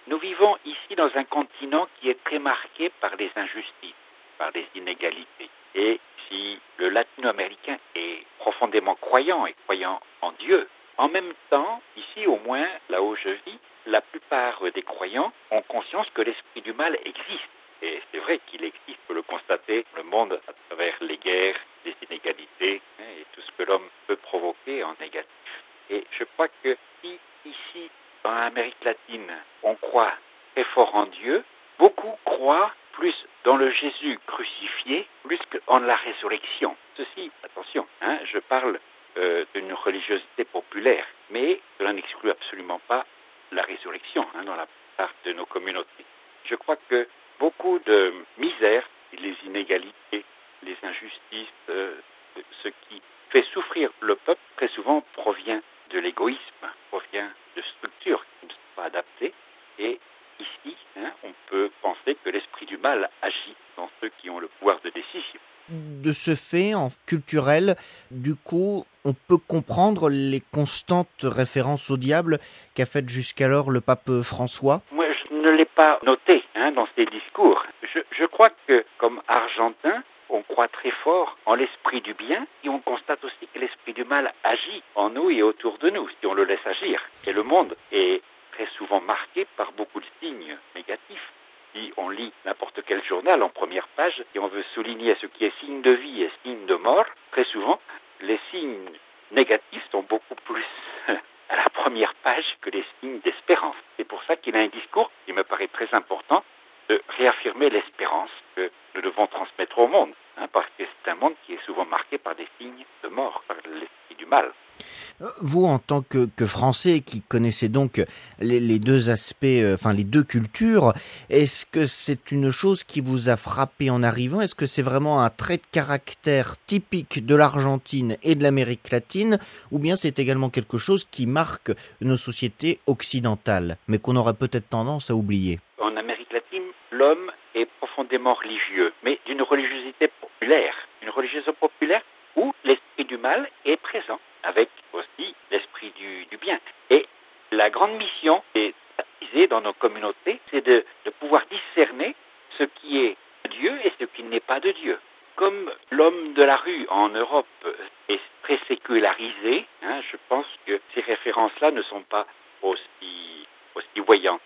Nous vivons ici dans un continent qui est très marqué par les injustices, par les inégalités. Et si le latino-américain est profondément croyant et croyant en Dieu, en même temps, ici au moins, là où je vis, la plupart des croyants ont conscience que l'esprit du mal existe. Et c'est vrai qu'il existe, il faut le constater, le monde à travers les guerres, les inégalités et tout ce que l'homme peut provoquer en négatif. Et je crois que si ici, dans l'Amérique latine, on croit très fort en Dieu, beaucoup croient plus dans le Jésus crucifié, plus qu'en la résurrection. Ceci, attention, je parle d'une religiosité populaire, mais cela n'exclut absolument pas la résurrection dans la plupart de nos communautés. Je crois que beaucoup de misère, les inégalités, les injustices, ce qui fait souffrir le peuple, très souvent provient de l'égoïsme, provient de structures qui ne sont pas adaptées. Et ici, on peut penser que l'esprit du mal agit dans ceux qui ont le pouvoir de décision. De ce fait, en culturel, du coup, on peut comprendre les constantes références au diable qu'a faites jusqu'alors le pape François. Moi, je ne l'ai pas noté dans ses discours. Je crois que, comme Argentin, on croit très fort en l'esprit du bien et on constate aussi que l'esprit du mal agit en nous et autour de nous, si on le laisse agir. Et le monde est très souvent marqué par beaucoup de signes négatifs. Si on lit n'importe quel journal en première page et on veut souligner ce qui est signe de vie et signe de mort, très souvent, les signes négatifs sont beaucoup plus à la première page que les signes d'espérance. C'est pour ça qu'il a un discours qui me paraît très important de réaffirmer l'espérance que nous devons transmettre au monde, parce que c'est un monde qui est souvent marqué par des signes de mort, par l'esprit du mal. Vous, en tant que Français qui connaissez donc les deux aspects, les deux cultures, est-ce que c'est une chose qui vous a frappé en arrivant? Est-ce que c'est vraiment un trait de caractère typique de l'Argentine et de l'Amérique latine, ou bien c'est également quelque chose qui marque nos sociétés occidentales, mais qu'on aurait peut-être tendance à oublier? En Amérique latine, l'homme est profondément religieux, mais d'une religiosité populaire, une religiosité populaire où l'esprit du mal est présent, avec aussi l'esprit du bien. Et la grande mission est baptisée dans nos communautés, c'est de pouvoir discerner ce qui est de Dieu et ce qui n'est pas de Dieu. Comme l'homme de la rue en Europe est très sécularisé, je pense que ces références-là ne sont pas aussi voyantes.